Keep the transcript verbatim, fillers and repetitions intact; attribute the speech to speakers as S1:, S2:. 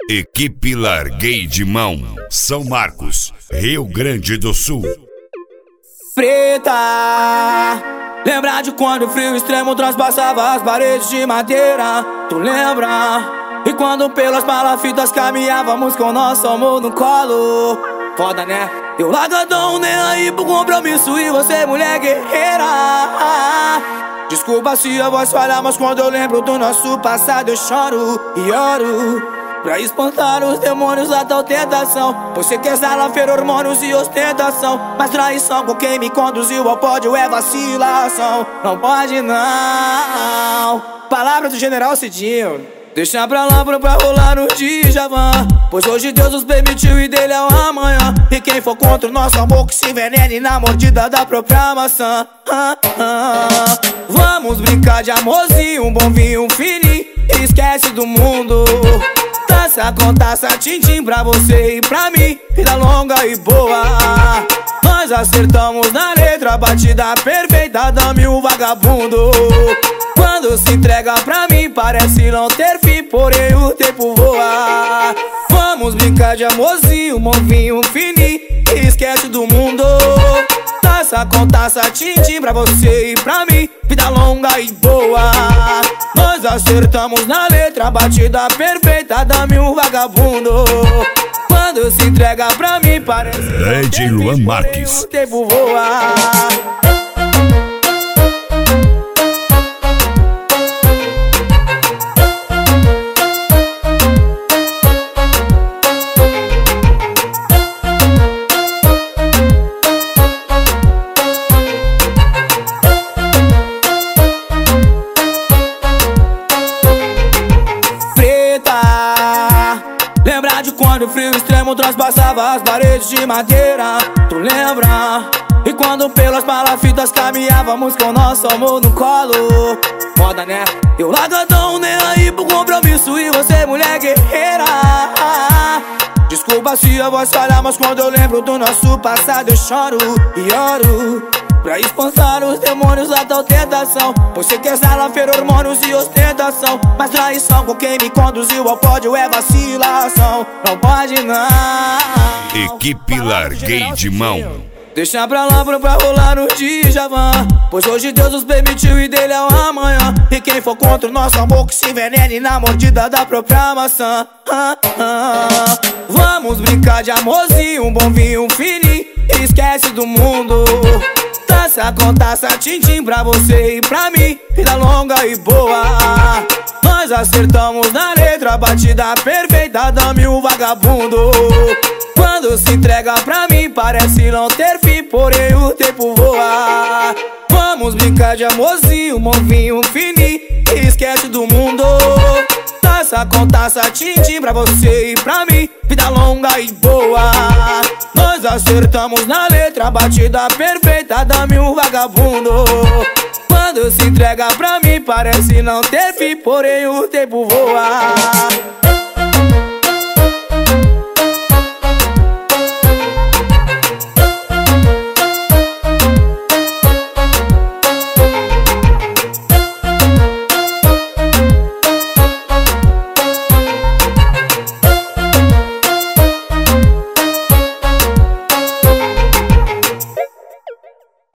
S1: Equipe Larguei de Mão, São Marcos, Rio Grande do Sul.
S2: Preta, lembra de quando o frio extremo transpassava as paredes de madeira? Tu lembra? E quando pelas palafitas caminhávamos com nosso amor no colo? Foda, né? Eu largadão, nem aí pro compromisso, e você mulher guerreira. Desculpa se a voz falha, mas quando eu lembro do nosso passado eu choro e oro pra espantar os demônios da tal tentação. Você quer salafeira, hormônios e ostentação, mas traição com quem me conduziu ao pódio é vacilação. Não pode não. Palavra do general Cidinho. Deixa pra lá pra rolar no Djavan, pois hoje Deus nos permitiu e dele é o amanhã. E quem for contra o nosso amor que se envenene na mordida da própria maçã. ah, ah. Vamos brincar de amorzinho, um bom vinho, um fininho, esquece do mundo. Taça com taça, tim-tim pra você e pra mim, vida longa e boa. Nós acertamos na letra, batida perfeita, dame o vagabundo. Quando se entrega pra mim parece não ter fim, porém o tempo voa. Vamos brincar de amorzinho, bom vinho, fininho, esquece do mundo. Taça com taça, tim-tim pra você e pra mim, vida longa e boa. Nós acertamos na letra, batida perfeita, dame um vagabundo. Quando se entrega pra mim parece não ter
S1: Luan
S2: fim,
S1: Marques.
S2: porém o tempo voa. Lembra de quando o frio extremo transpassava as paredes de madeira? Tu lembra? E quando pelas palafitas caminhávamos com nosso amor no colo? Foda, né? Eu largadão, nem aí pro compromisso, e você mulher guerreira. Desculpa se a voz falha, mas quando eu lembro do nosso passado eu choro e oro pra espantar os demônios da tal tentação. Você quer salafeira, hormônios e ostentação, mas traição com quem me conduziu ao pódio é vacilação. Não pode não.
S1: Equipe Larguei de Mão.
S2: Deixa pra lá pra rolar no Djavan, pois hoje Deus nos permitiu e dele é o amanhã. E quem for contra o nosso amor que se envenene na mordida da própria maçã. ah, ah. Vamos brincar de amorzinho, um bom vinho, um fininho, esquece do mundo. Taça com taça, tim-tim pra você e pra mim, vida longa e boa. Nós acertamos na letra, batida perfeita, dame o vagabundo. Quando se entrega pra mim parece não ter fim, porém o tempo voa. Vamos brincar de amorzinho, bom vinho, fininho, esquece do mundo. Taça com taça, tim-tim pra você e pra mim, vida longa e boa. Nós acertamos na letra, batida perfeita, dame um vagabundo. Quando se entrega pra mim parece não ter fim, porém o tempo voa.